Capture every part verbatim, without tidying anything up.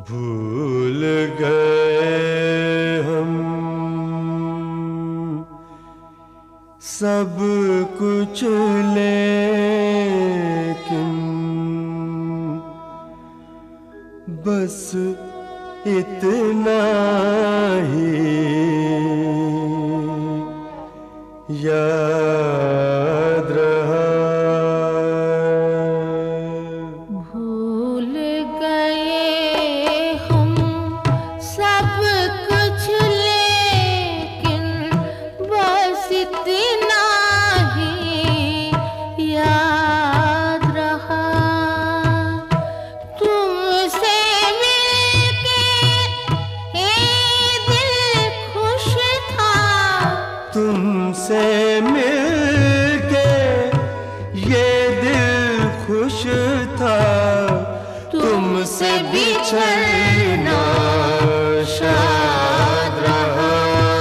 भूल गए हम सब कुछ लेकिन बस इतना ही याद रहा। भूल गए हम सब कुछ लेकिन बस इतना ही याद रहा। तुमसे मिलके ये दिल खुश था, तुमसे मिलके ये दिल खुश था। तुमसे बिछड़ना शाद रहा।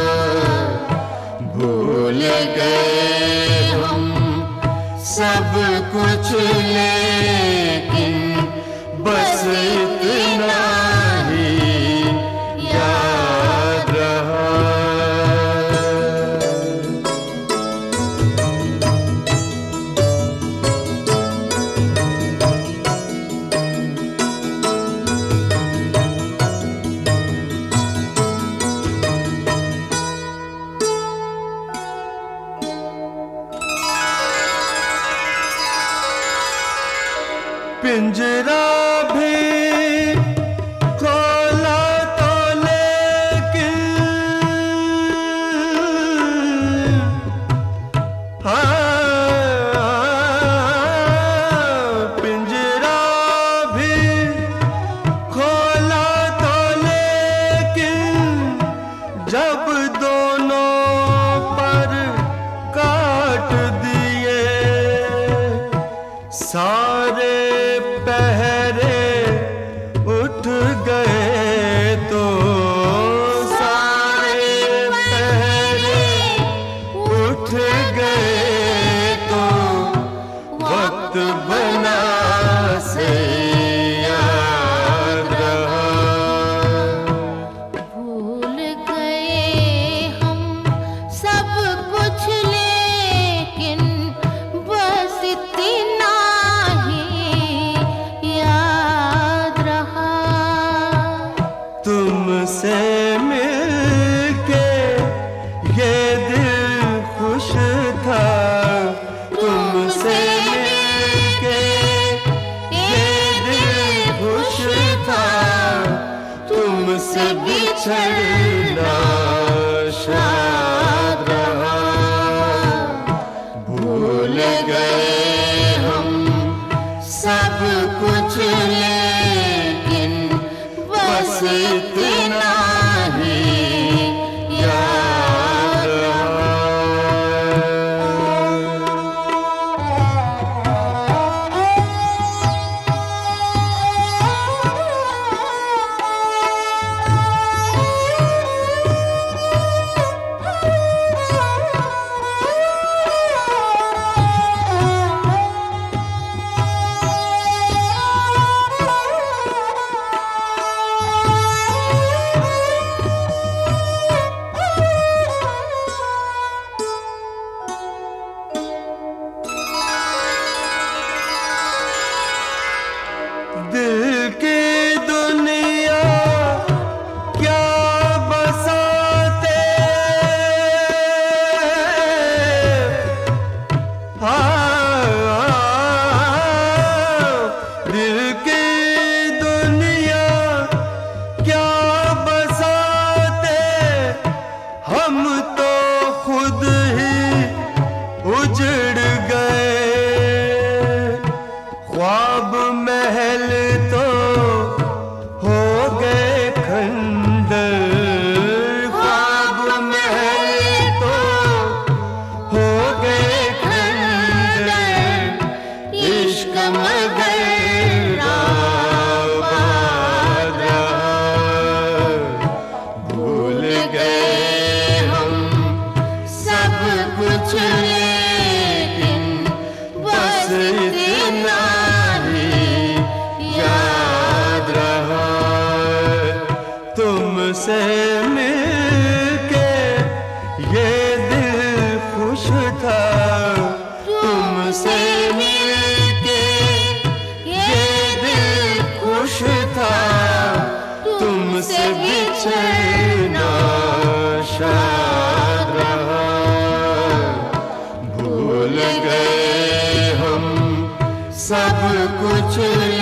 भूल गए हम सब कुछ लेकिन बस इतना ही याद रहा। पिंजरा भी खोला तो लेकिन हाँ, पिंजरा भी खोला तो लेकिन जब दोनों पर काट दिए सारे पहरे उठ गए तो सारे पहरे उठ गए तो वक्त बना से याद रहा। भूल गए हम सब कुछ लेकिन बस इतना ही याद रहा। तुमसे मिलके ये दिल खुश था। तुमसे मिलके ये दिल खुश था। तुमसे बिछड़ना शाद रहा। भूल गए हम सब कुछ लेकिन बस इतना ही याद रहा। दिल की दुनिया क्या बसाते हाँ, दिल की दुनिया क्या बसाते। हम तो खुद ही उजड़ गए। ख्वाब महल तो हो गए खंडर। ख्वाब महल तो हो गए खंडर। इश्क मगर आबाद रहा। भूल गए हम सब कुछ लेकिन बस इतना ही याद बिछड़ना शाद रहा। भूल गए हम सब कुछ